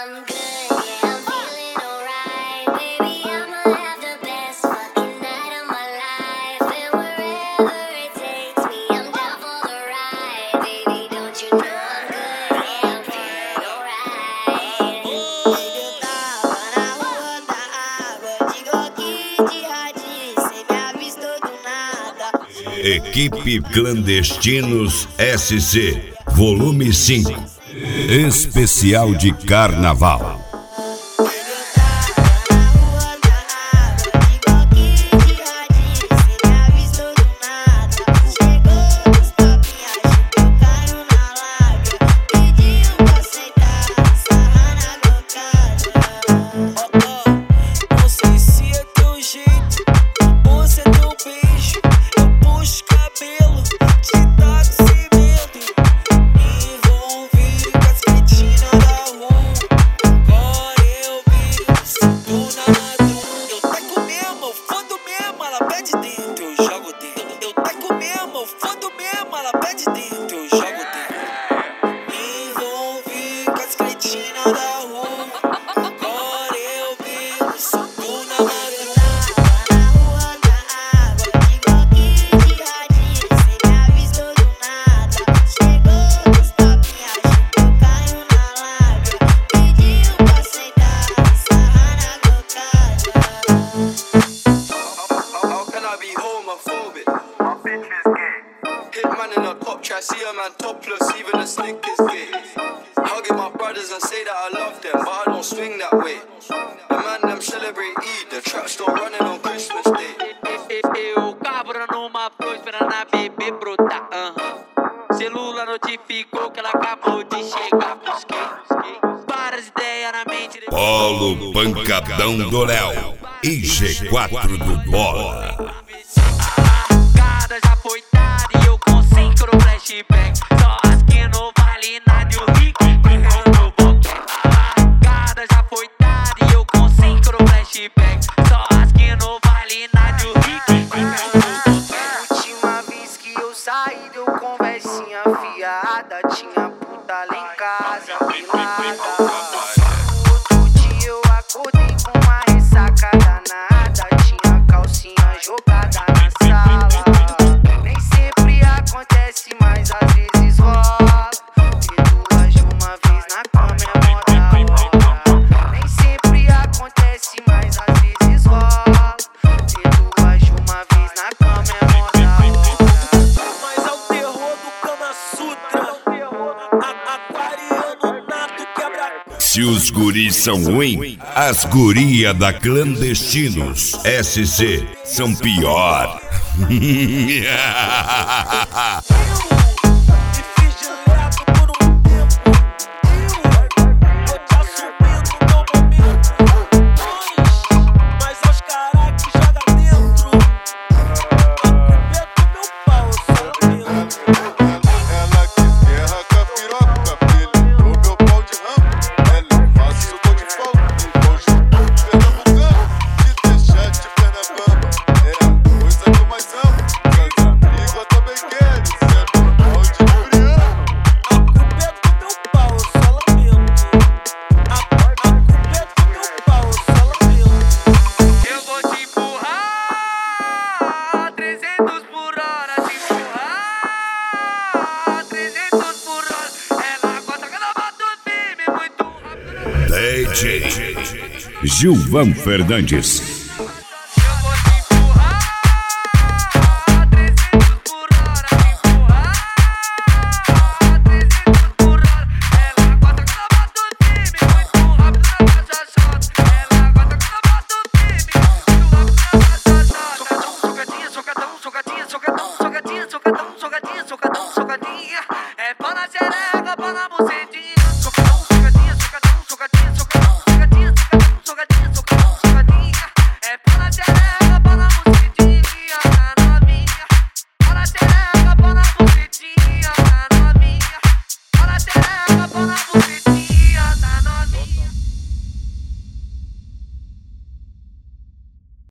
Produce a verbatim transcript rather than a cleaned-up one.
Equipe Clandestinos S C, volume cinco, especial de carnaval. See a man topless, even the slick is gay. Hugging my brothers and say that I love them, but I don't swing that way. The man them celebrate Eid, the trap still running on Christmas Day. Eu cabra numa flor esperando a bebê brotar. Uh-huh. Celula notificou que ela acabou de chegar. Busquei várias ideias na mente. Polo Pancadão do Léo e G quatro do Bola. A já foi dada e eu com cinco no flashback. Só as que não vale nada e o Rick brincando no boquete. A largada já foi dada e eu com cinco no flashback. Só as que não vale nada e o Rick brincando no boquete. Última vez que eu saí deu conversinha fiada. Tinha puta lá em casa, pilada. Outro dia eu acordei com uma ressaca danada. Tinha calcinha jogada na sala. Nem sempre acontece, mas às vezes rola. Ter duas de uma vez na cama é mó da hora. Nem sempre acontece, mas às vezes rola. Ter duas de uma vez na cama é mó da hora. Mas é o terror do Kama Sutra. Aquariano nato quebra. Se os guris são ruins, as gurias da Clandestinos S C são pior. D J Gilvan Fernandes.